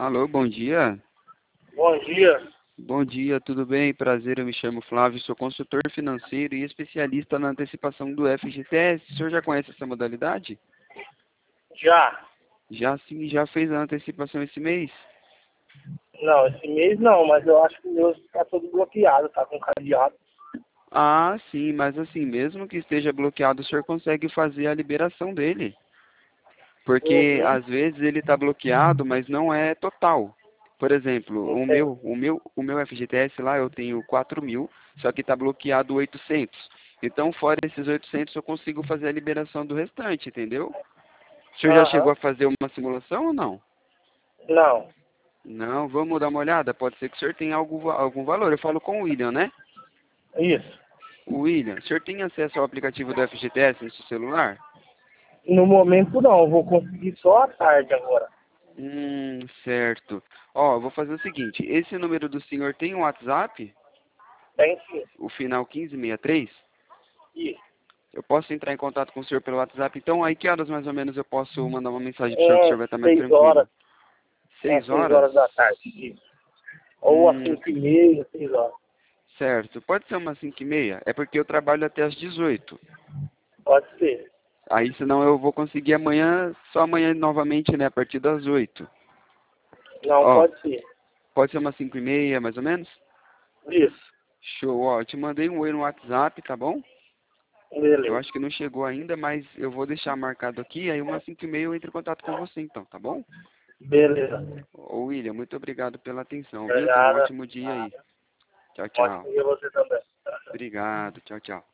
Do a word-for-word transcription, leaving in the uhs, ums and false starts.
Alô, bom dia. Bom dia. Bom dia, tudo bem? Prazer, eu me chamo Flávio, sou consultor financeiro e especialista na antecipação do F G T S. O senhor já conhece essa modalidade? Já? Já sim, já fez a antecipação esse mês? Não, esse mês não, mas eu acho que o meu está todo bloqueado, tá com cadeado. Ah, sim, mas assim, mesmo que esteja bloqueado, o senhor consegue fazer a liberação dele. Porque Uhum. às vezes ele está bloqueado, mas não é total. Por exemplo, o Entendo. meu, o meu, o meu F G T S lá eu tenho quatro mil, só que está bloqueado oitocentos. Então, fora esses oitocentos, eu consigo fazer a liberação do restante, entendeu? O senhor já chegou Aham. a fazer uma simulação ou não? Não. Não, vamos dar uma olhada? Pode ser que o senhor tenha algum, va- algum valor. Eu falo com o William, né? Isso. O William, o senhor tem acesso ao aplicativo do F G T S no seu celular? No momento não, eu vou conseguir só à tarde agora. Hum, certo. Ó, eu vou fazer o seguinte, esse número do senhor tem um WhatsApp? Tem sim. O final quinze sessenta e três? Isso. Eu posso entrar em contato com o senhor pelo WhatsApp, então aí que horas mais ou menos eu posso mandar uma mensagem pro senhor que o senhor É vai estar mais seis horas. tranquilo? É Seis seis horas? horas da tarde. Isso. Ou às Hum, cinco e meia, seis horas. certo. Pode ser umas cinco e meia? É porque eu trabalho até às dezoito. Pode ser. Aí senão eu vou conseguir amanhã, só amanhã novamente, né, a partir das oito. Não, Ó, pode ser. pode ser umas cinco e meia, mais ou menos? Isso. Show, ó, eu te mandei um oi no WhatsApp, tá bom? Eu Beleza. acho que não chegou ainda, mas eu vou deixar marcado aqui, aí umas cinco e meia eu entro em contato com você então, tá bom? Beleza. Ô William, muito obrigado pela atenção, viu? Tenha um Obrigada. ótimo dia aí. Tchau, Ótimo tchau. dia você também. Obrigado, tchau, tchau.